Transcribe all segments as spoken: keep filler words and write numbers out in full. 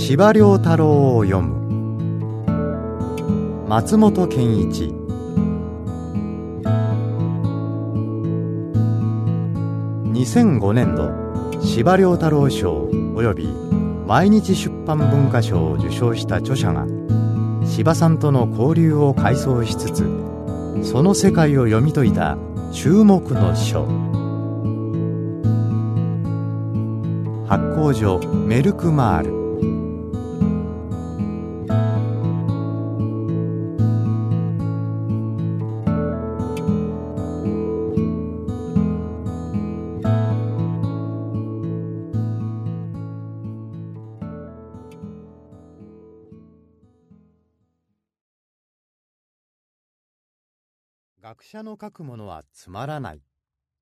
司馬遼太郎を読む。松本健一。にせんごねんど司馬遼太郎賞および毎日出版文化賞を受賞した著者が司馬さんとの交流を回想しつつ、その世界を読み解いた注目の書。発行所メルクマール。学者の書くものはつまらない。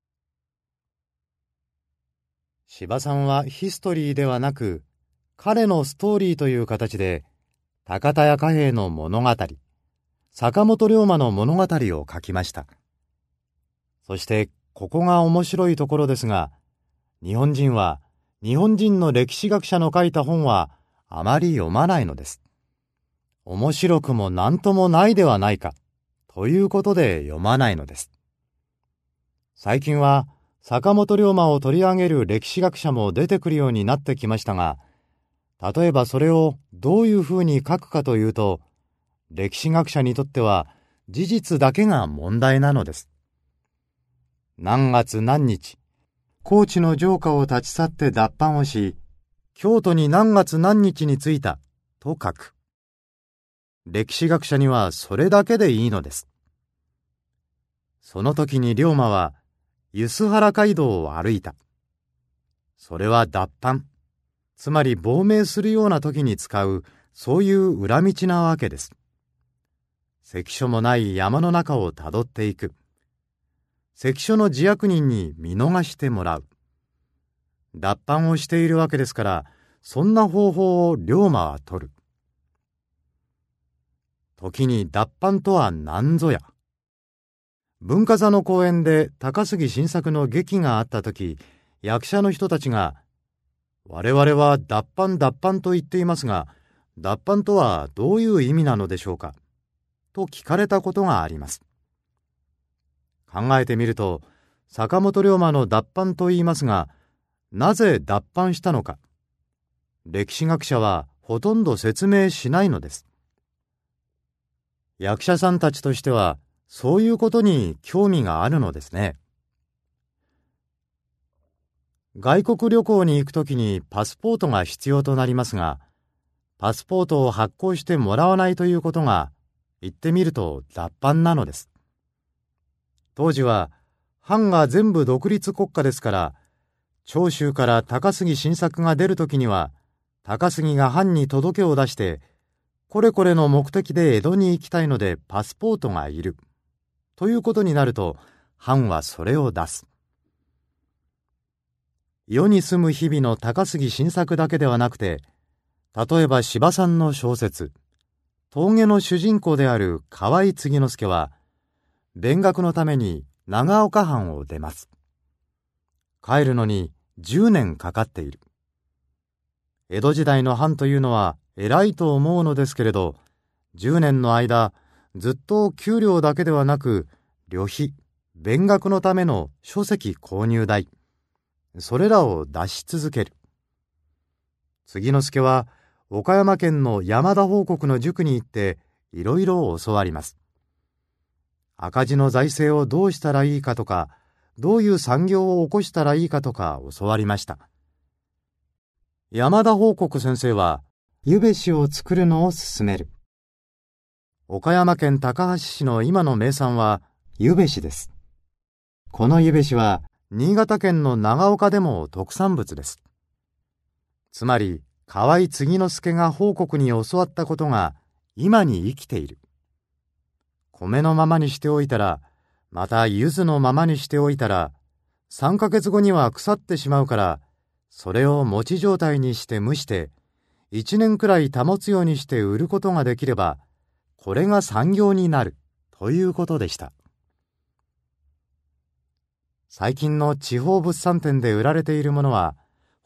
司馬さんはヒストリーではなく、彼のストーリーという形で、高田屋貨幣の物語、坂本龍馬の物語を書きました。そして、ここが面白いところですが、日本人は、日本人の歴史学者の書いた本は、あまり読まないのです。面白くもなんともないではないか。ということで読まないのです。最近は坂本龍馬を取り上げる歴史学者も出てくるようになってきましたが、例えばそれをどういうふうに書くかというと、歴史学者にとっては事実だけが問題なのです。何月何日、高知の城下を立ち去って脱藩をし、京都に何月何日に着いたと書く。歴史学者にはそれだけでいいのです。その時に龍馬は梼原街道を歩いた。それは脱藩、つまり亡命するような時に使う、そういう裏道なわけです。関所もない山の中をたどっていく。関所の自役人に見逃してもらう。脱藩をしているわけですから、そんな方法を龍馬は取る。時に脱藩とは何ぞや。文化座の公演で高杉晋作の劇があった時、役者の人たちが、我々は脱藩脱藩と言っていますが、脱藩とはどういう意味なのでしょうかと聞かれたことがあります。考えてみると、坂本龍馬の脱藩と言いますが、なぜ脱藩したのか、歴史学者はほとんど説明しないのです。役者さんたちとしては、そういうことに興味があるのですね。外国旅行に行くときにパスポートが必要となりますが、パスポートを発行してもらわないということが、言ってみると脱藩なのです。当時は、藩が全部独立国家ですから、長州から高杉晋作が出るときには、高杉が藩に届けを出して、これこれの目的で江戸に行きたいのでパスポートがいる。ということになると、藩はそれを出す。世に住む日々の高杉晋作だけではなくて、例えば司馬さんの小説、峠の主人公である河合継之助は、勉学のために長岡藩を出ます。帰るのにじゅうねんかかっている。江戸時代の藩というのは、偉いと思うのですけれど、じゅうねんの間、ずっと給料だけではなく、旅費、勉学のための書籍購入代、それらを出し続ける。継之助は、岡山県の山田報国の塾に行って、いろいろ教わります。赤字の財政をどうしたらいいかとか、どういう産業を起こしたらいいかとか教わりました。山田報国先生は、ゆべしを作るのを勧める。岡山県高梁市の今の名産はゆべしです。このゆべしは新潟県の長岡でも特産物です。つまり河合継之助が報国に教わったことが今に生きている。米のままにしておいたら、また柚子のままにしておいたら、さんかげつごには腐ってしまうから、それを餅状態にして蒸して、一年くらい保つようにして売ることができれば、これが産業になるということでした。最近の地方物産展で売られているものは、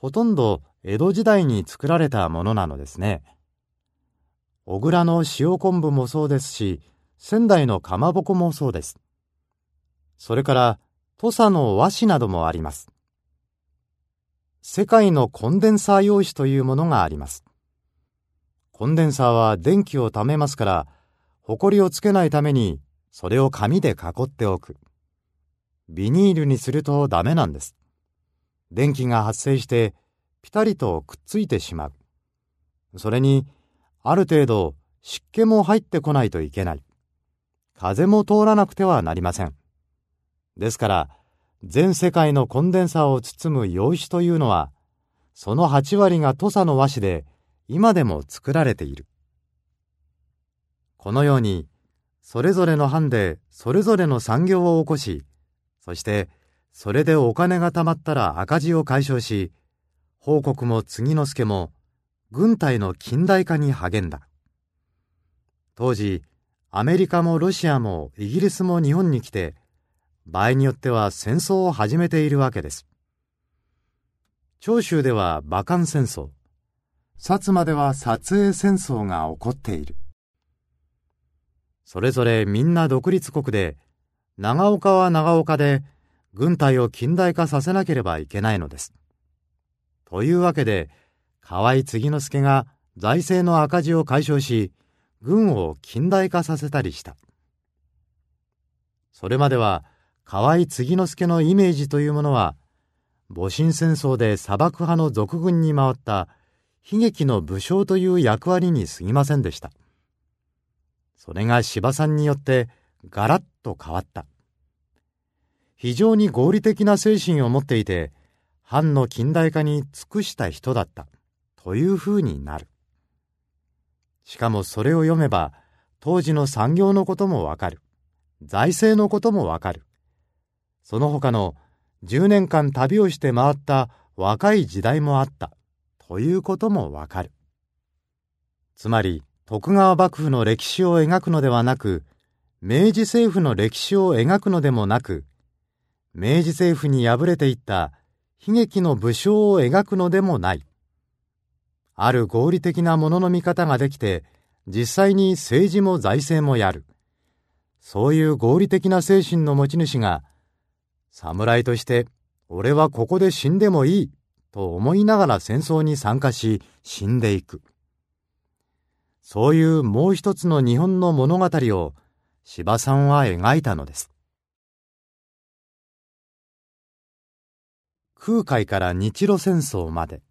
ほとんど江戸時代に作られたものなのですね。小倉の塩昆布もそうですし、仙台のかまぼこもそうです。それから土佐の和紙などもあります。世界のコンデンサー用紙というものがあります。コンデンサーは電気をためますから、ほこりをつけないためにそれを紙で囲っておく。ビニールにするとダメなんです。電気が発生してピタリとくっついてしまう。それにある程度湿気も入ってこないといけない。風も通らなくてはなりません。ですから全世界のコンデンサーを包む用紙というのは、そのはち割が土佐の和紙で今でも作られている。このようにそれぞれの藩でそれぞれの産業を起こし、そしてそれでお金が貯まったら赤字を解消し、報国も継之助も軍隊の近代化に励んだ。当時アメリカもロシアもイギリスも日本に来て、場合によっては戦争を始めているわけです。長州では馬関戦争、薩摩では薩英戦争が起こっている。それぞれみんな独立国で、長岡は長岡で軍隊を近代化させなければいけないのです。というわけで、河合継之助が財政の赤字を解消し、軍を近代化させたりした。それまでは河合継之助のイメージというものは、戊辰戦争で砂漠派の賊軍に回った悲劇の武将という役割に過ぎませんでした。それが司馬さんによってガラッと変わった。非常に合理的な精神を持っていて、藩の近代化に尽くした人だったというふうになる。しかもそれを読めば、当時の産業のこともわかる。財政のこともわかる。その他のじゅうねんかん旅をして回った若い時代もあったということもわかる。つまり徳川幕府の歴史を描くのではなく、明治政府の歴史を描くのでもなく、明治政府に敗れていった悲劇の武将を描くのでもない。ある合理的なものの見方ができて、実際に政治も財政もやる。そういう合理的な精神の持ち主が、侍として俺はここで死んでもいいと思いながら戦争に参加し死んでいく。そういうもう一つの日本の物語を司馬さんは描いたのです。空海から日露戦争まで。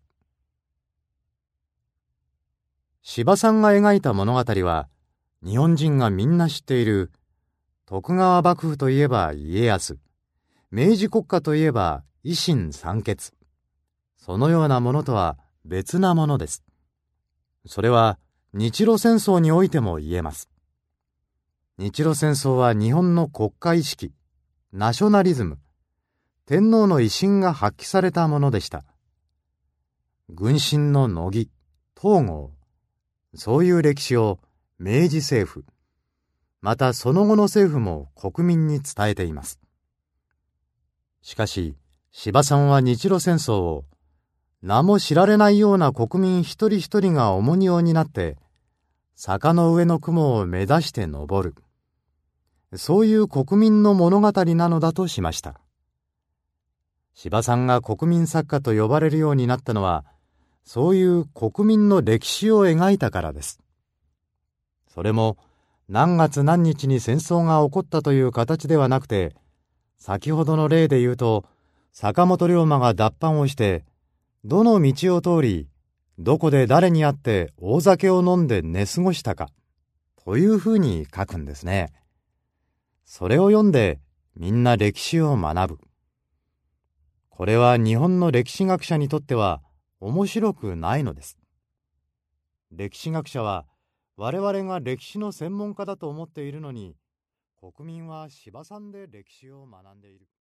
司馬さんが描いた物語は、日本人がみんな知っている徳川幕府といえば家康、明治国家といえば維新三傑、そのようなものとは別なものです。それは日露戦争においても言えます。日露戦争は日本の国家意識、ナショナリズム、天皇の威信が発揮されたものでした。軍神の乃木、東郷、そういう歴史を明治政府、またその後の政府も国民に伝えています。しかし、司馬さんは日露戦争を名も知られないような国民一人一人が重荷を担って、坂の上の雲を目指して登る。そういう国民の物語なのだとしました。司馬さんが国民作家と呼ばれるようになったのは、そういう国民の歴史を描いたからです。それも何月何日に戦争が起こったという形ではなくて、先ほどの例で言うと、坂本龍馬が脱藩をして、どの道を通り、どこで誰に会って大酒を飲んで寝過ごしたか、というふうに書くんですね。それを読んでみんな歴史を学ぶ。これは日本の歴史学者にとっては面白くないのです。歴史学者は我々が歴史の専門家だと思っているのに、国民は司馬さんで歴史を学んでいる。